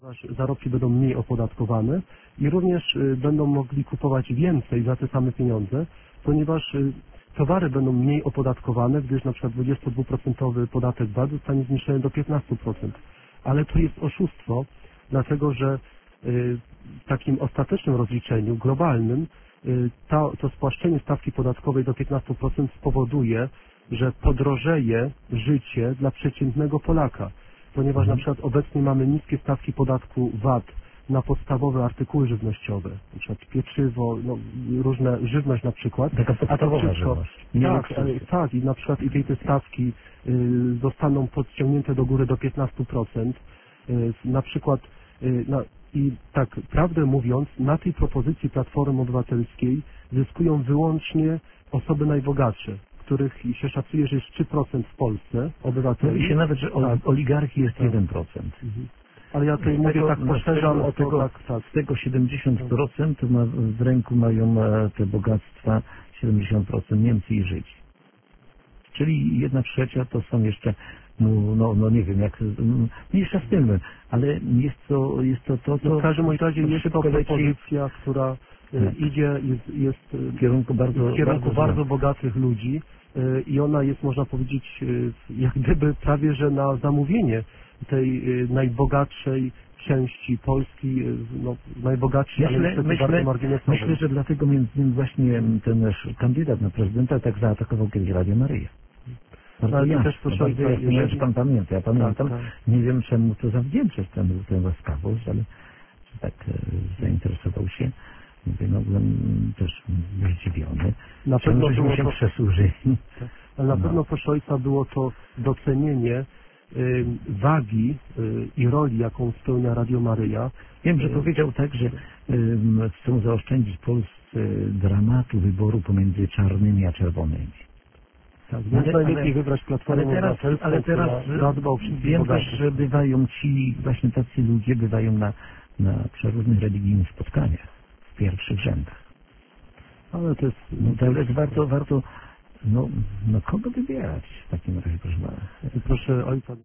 Zarobki będą mniej opodatkowane i również będą mogli kupować więcej za te same pieniądze, ponieważ towary będą mniej opodatkowane, gdyż na przykład 22% podatek VAT zostanie zniesiony do 15%. Ale to jest oszustwo, dlatego że w takim ostatecznym rozliczeniu globalnym to spłaszczenie stawki podatkowej do 15% spowoduje, że podrożeje życie dla przeciętnego Polaka, ponieważ na przykład obecnie mamy niskie stawki podatku VAT na podstawowe artykuły żywnościowe, na przykład pieczywo, różne żywność na przykład. Taka podstawowa żywność. Tak, i na przykład te stawki zostaną podciągnięte do góry do 15%. Na przykład i tak prawdę mówiąc, na tej propozycji Platformy Obywatelskiej zyskują wyłącznie osoby najbogatsze, których się szacuje, że jest 3% w Polsce obywateli. Mówi się nawet, że oligarchi jest 1%. Ale ja tutaj mówię tak poszerzam o to, z tego 70% w ręku mają te bogactwa 70% Niemcy i Żydzi. Czyli 1/3 to są jeszcze, nie wiem, jak mniejsza z tym, ale jest to w każdym razie jest to propozycja, która idzie, jest w kierunku bardzo bogatych ludzi i ona jest, można powiedzieć, jak gdyby prawie, że na zamówienie tej najbogatszej części Polski, najbogatszej, ale niestety bardzo marginesowej. Myślę, że dlatego między innymi właśnie ten nasz kandydat na prezydenta tak zaatakował kiedyś Radio Maryję. Jeżeli pan pamięta, ja pamiętam, nie wiem czemu to zawdzięczać tę łaskawość, ale tak zainteresował się. Mówię, byłem też zdziwiony. Na pewno żeśmy się przesłużyli. Ale na pewno proszę ojca było to docenienie wagi i roli, jaką spełnia Radio Maryja. Wiem, że powiedział tak, że chcą zaoszczędzić Polsce dramatu wyboru pomiędzy czarnymi a czerwonymi. Tak, więc najlepiej wybrać Platformę Obywatelską, ale teraz wiem też, że bywają właśnie tacy ludzie bywają na przeróżnych religijnych spotkaniach w pierwszych rzędach. Ale to jest... warto kogo wybierać w takim razie, proszę pana? Proszę ojca.